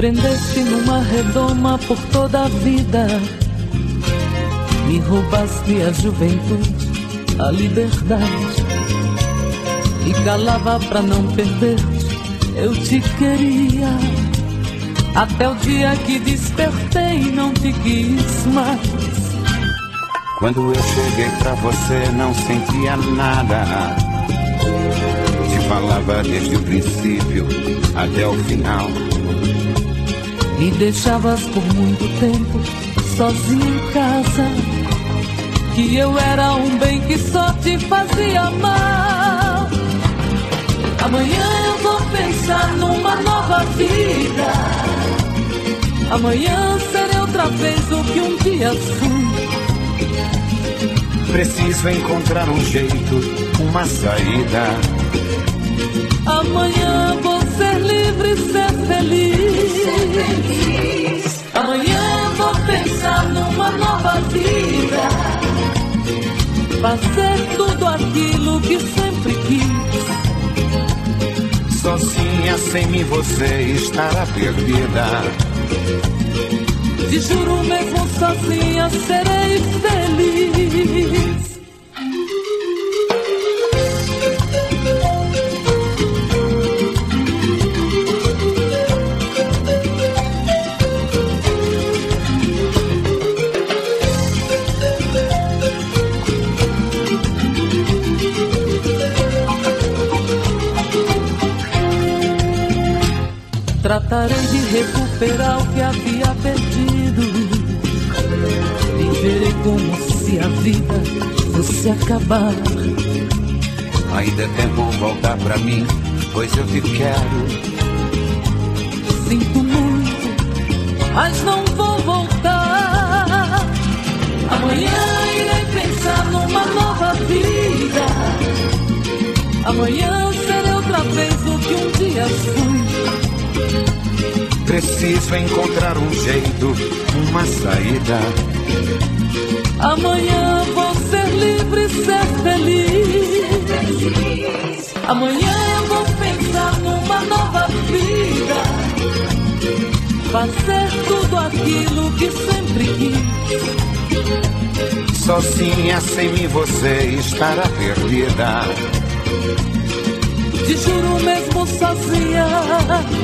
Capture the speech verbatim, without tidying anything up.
prendeste numa redoma por toda a vida. Me roubaste a juventude, a liberdade. E calava pra não perder-te, eu te queria. Até o dia que despertei e não te quis mais. Quando eu cheguei pra você não sentia nada. Te falava desde o princípio até o final. Me deixavas por muito tempo sozinho em casa, que eu era um bem que só te fazia mal. Amanhã eu vou pensar numa nova vida. Amanhã serei outra vez o que um dia fui. Preciso encontrar um jeito, uma saída. Amanhã vou ser livre e ser feliz. Ser feliz. Amanhã vou pensar numa nova vida. Fazer tudo aquilo que sempre quis. Sozinha, sem mim você estará perdida. Te juro mesmo sozinha serei feliz. Tratarei de recuperar o que havia perdido. Viverei como se a vida fosse acabar. Ainda é tempo voltar pra mim, pois eu te quero. Sinto muito, mas não vou voltar. Amanhã irei pensar numa nova vida. Amanhã serei outra vez o que um dia fui. Preciso encontrar um jeito, uma saída. Amanhã vou ser livre e ser feliz. Amanhã eu vou pensar numa nova vida. Fazer tudo aquilo que sempre quis. Sozinha, sem mim você estará perdida. Te juro mesmo sozinha